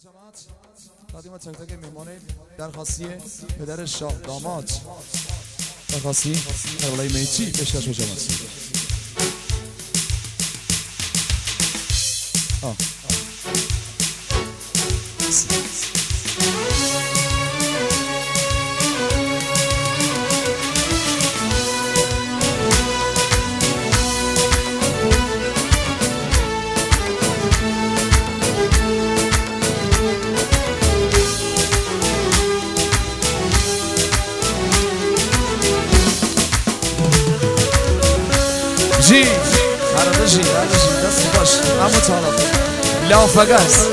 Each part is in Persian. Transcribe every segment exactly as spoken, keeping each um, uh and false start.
تقدیم تک تک مهمان درخواستی پدر شاه داماد درخواستی کربلای میتی بشکش بجامد آه جی هر جی هر جی دست باش اما طالب لافگاز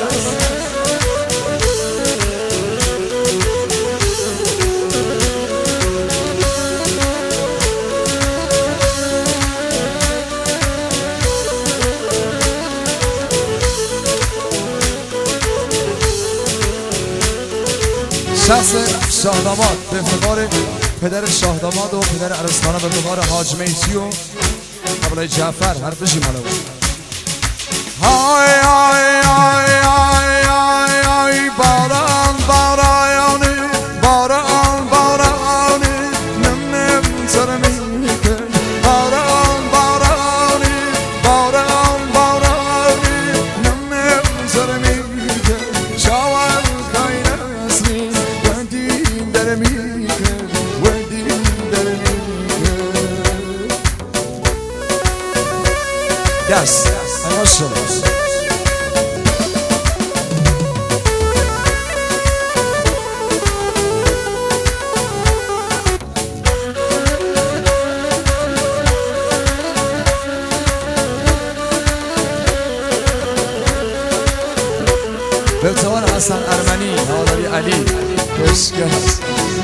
شخص شاهداماد به افتخار پدر شاهداماد و پدر عرستانه به افتخار حاج میتی و قبلای جعفر حرف بشیم حالا های های های های های های باران بارانی باران بارانی نمیم ترمیکه باران بارانی باران بارانی نمیم ترمیکه شاور کاین اسمی ودین درمیکه ودین درمیکه Yes, I know so. بلتوان حسن ارمنی حاضری علی بشکست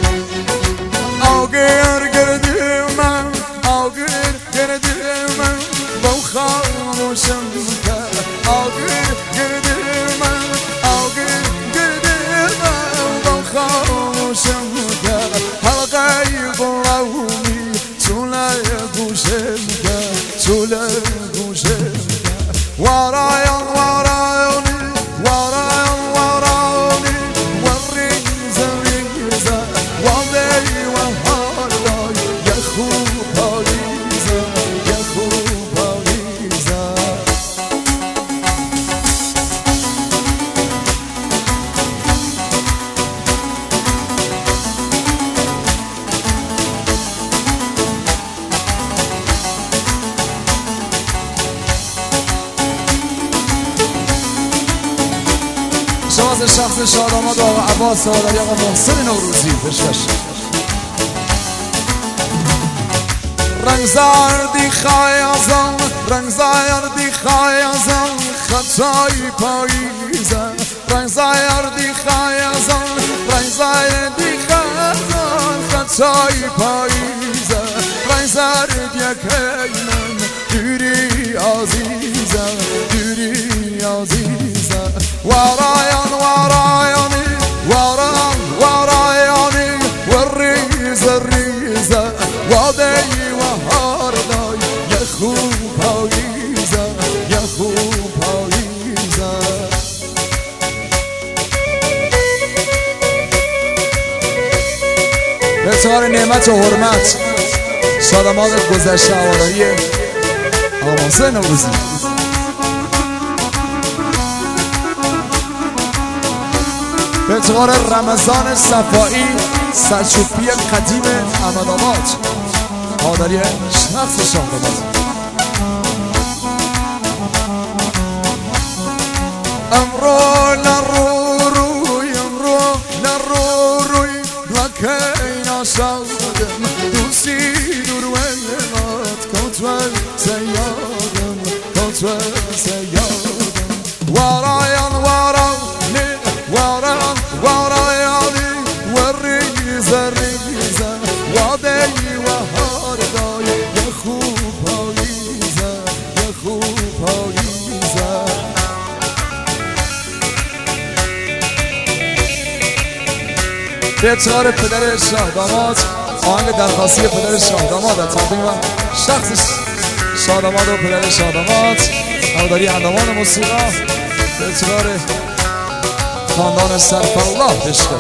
آگر گردی من آگر گردی من با خاموشم کرد آگر گردی من آگر گردی من با خاموشم کرد حلقه قومی طول گوشم کرد طول گوشم کرد ورایم ورایم ورایم ورایم وریز ریز وادی و هردای یه خوب پاییزه یه خوب پاییزه شواز شخص شاداماد آقا عباس حاضری آقا محسن نوروزی بشکش رنگ زردی خایازم رنگ زردی خایازم خطای پاییزه رنگ زردی خایازم رنگ زردی خایازم خطای پاییزه رنگ زرد یکی من دوری عزیزه دوری عزیزه ورایان ورایانی وران ورایانی والریز الریزه وادی و هردای یه خوب پاییزه یه خوب پاییزه به افتخار نعمت و حرمت شاداماد گذشته هواداری آقا محسن نوروزی به افتخار رمضان صفایی سرچوبی قدیم احمدآباد حاضری شخص شاهداماد امرو نرو روی امرو نرو روی لکه ناشادم دوستی دور ویلات کنتول سیادم کنتول سیادم ورایان وران وران ورایانی وریز ریز وادی و هردای یه خوب پاییزه یه خوب پاییزه به افتخار پدر شاهداماد آهنگ درخواستی پدر شاهداماد تقدیم شخص شاهداماد و پدر شاهداماد هواداری اندامان موسیقی به افتخار خاندان سرف الله عشقش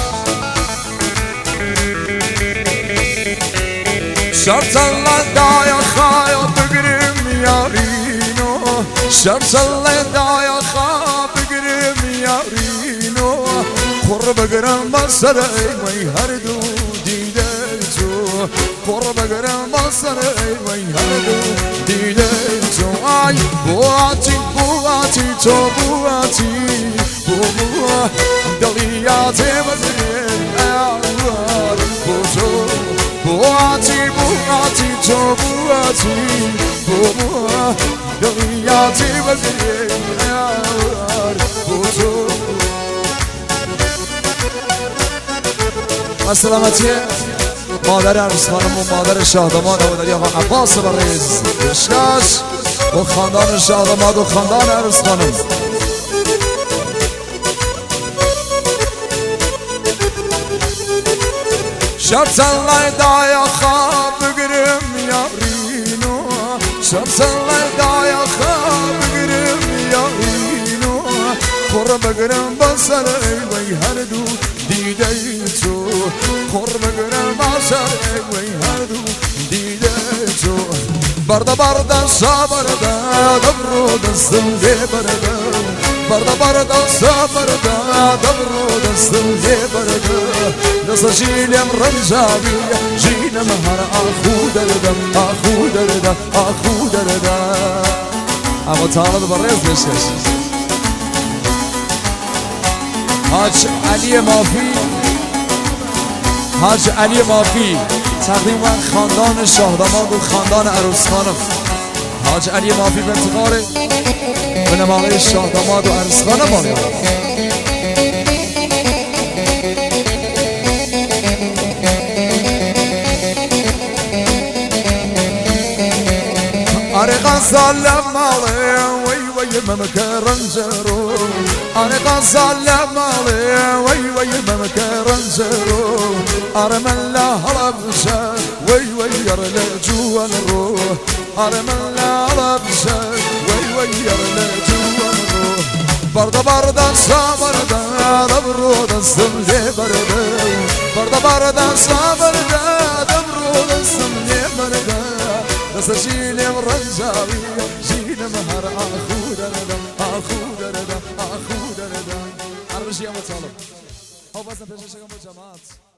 شرط الله دایا خواهی بگیرم یارینو شرط الله دایا خواهی بگیرم یارینو خور بگیرم بسر ایوی هر دو دیده تو خور بگیرم بسر ایوی هر دو دیده تو ای بواتی بواتی تو بواتی بوا دلیات بزرگ ایوار بوتو بواتی بواتی تو بواتی بوا دلیات بزرگ ایوار بوتو سلامتی مادر عروس خانم و مادر شاهداماد و داری آقا عباس بریز بشکش و خاندان شاهداماد و خاندان عروس خانم شرط الله دایا خواب بگیرم یارینو شرط الله دایا خواب بگیرم یارینو خور بگیرم بسر ایوی هر دو دیده تو خور بگیرم بسر ایوی هر دو دیده تو برده برده سا برده دبرو دستم دی برده برده برده سا برده دبرو دستم دی برده دست جیلم رنجاوی جیلم هر آخو دردم آخو دردم آخو دردم اما طالب بریز بشکش حاج علی مافی حاج علی مافی تقدیم من خاندان شاهداماد و خاندان عروس خانم حاج علی مافی به انتقال به نمانه شاهداماد و عروس خانم آنیا آره غزال ماله وی وی ممکرن زرو آره غزال ماله وی وی ممکرن زرو آره من لا هربشه وی وی یرل جوان رو آره من لا هربشه وی وی یرل جوان رو برده برده سا برده دبرو دستم لی برده برده برده سا برده دبرو دستم لی برده دست جیلم رنجاوی جیلم هر آخو دردم آخو دردم آخو دردم عربشی هم طالب ها بازم پیششگم با جماعت